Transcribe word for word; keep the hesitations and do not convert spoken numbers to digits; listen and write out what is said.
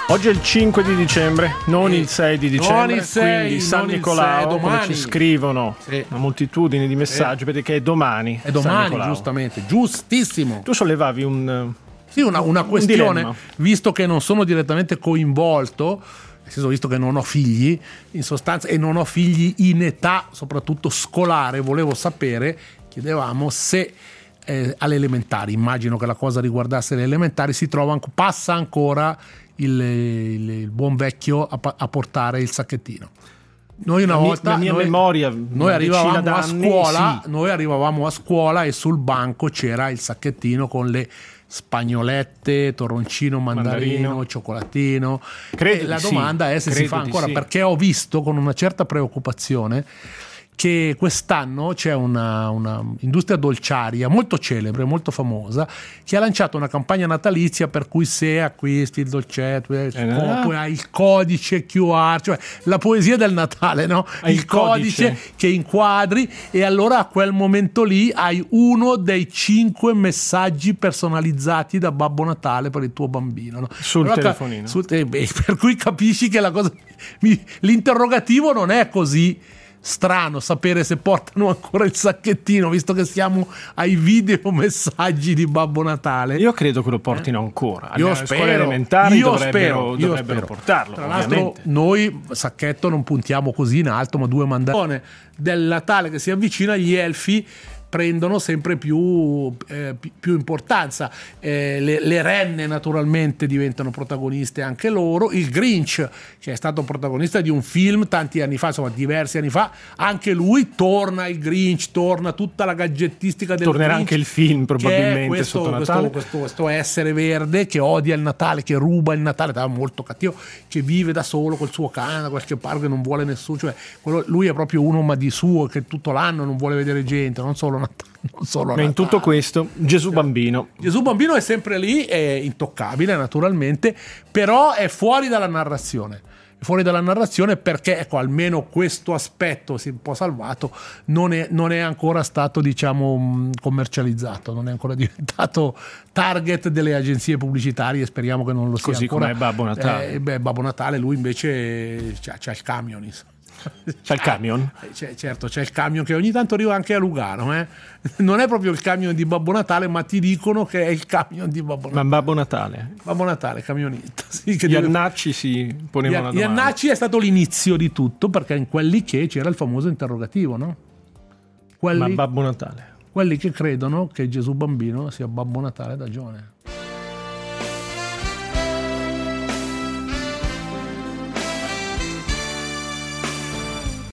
Oggi è il cinque di dicembre, non Sì. il sei di dicembre, Non il sei, quindi San non il Nicolao, sei, come domani. ci scrivono Sì. una moltitudine di messaggi, perché è domani. È San domani, Nicolao. giustamente, giustissimo. Tu sollevavi un... Sì, una, una un questione, dilemma. visto che non sono direttamente coinvolto, nel senso, visto che non ho figli, in sostanza, e non ho figli in età, soprattutto scolare, volevo sapere, chiedevamo se eh, alle elementari, immagino che la cosa riguardasse le elementari, si trova, anco- passa ancora il, il, il buon vecchio a, pa- a portare il sacchettino. Noi una La mia- volta la mia noi, memoria, noi una arrivavamo decina a d'anni, scuola, sì. noi arrivavamo a scuola e sul banco c'era il sacchettino con le spagnolette, toroncino, mandarino, Mandarino. cioccolatino. Credo E la di sì. domanda è se si Credo fa di ancora, sì. perché ho visto con una certa preoccupazione che quest'anno c'è una, una industria dolciaria molto celebre, molto famosa, che ha lanciato una campagna natalizia per cui se acquisti il dolcetto eh, ah. poi hai il codice Q R, cioè la poesia del Natale, no? Hai il il codice. codice che inquadri, e allora a quel momento lì hai uno dei cinque messaggi personalizzati da Babbo Natale per il tuo bambino, no? Sul Allora, telefonino. sul te- beh, per cui capisci che la cosa mi- l'interrogativo non è così strano sapere se portano ancora il sacchettino, visto che siamo ai video messaggi di Babbo Natale. Io credo che lo portino ancora. Io Alle scuole spero, elementari io dovrebbero, spero, io dovrebbero spero. portarlo. Tra l'altro ovviamente. noi sacchetto non puntiamo così in alto, ma due mandarine del Natale che si avvicina, gli elfi prendono sempre più, eh, pi- più importanza. Eh, le, le renne naturalmente diventano protagoniste anche loro. Il Grinch, che è stato protagonista di un film tanti anni fa, insomma diversi anni fa, anche lui torna, il Grinch, torna tutta la gadgettistica del Tornerà Grinch, anche il film che è probabilmente questo, sotto questo, Natale. questo, questo essere verde che odia il Natale, che ruba il Natale, è molto cattivo, che vive da solo col suo cane da qualche parte, che non vuole nessuno, cioè quello- lui è proprio uno ma di suo, che tutto l'anno non vuole vedere gente, non solo Natale, non solo Ma in Natale. tutto questo, Gesù Bambino. Gesù Bambino è sempre lì, è intoccabile naturalmente, però è fuori dalla narrazione. È fuori dalla narrazione perché, ecco, almeno questo aspetto si è un po' salvato, non è, non è ancora stato, diciamo, mh, commercializzato, non è ancora diventato target delle agenzie pubblicitarie, speriamo che non lo sia Così ancora. come Babbo Natale. Eh, beh, Babbo Natale, lui invece c'ha, c'ha il camion, insomma. C'è il camion? Eh, c'è- certo, c'è il camion che ogni tanto arriva anche a Lugano, eh? Non è proprio il camion di Babbo Natale, ma ti dicono che è il camion di Babbo Natale. Ma Babbo Natale? Babbo Natale, camionista. Sì, che Gli deve- annacci si ponevano Gli la domanda. annacci è stato l'inizio di tutto, perché in quelli che c'era il famoso interrogativo, no? Ma Quelli, Babbo Natale? quelli che credono che Gesù Bambino sia Babbo Natale da giovane.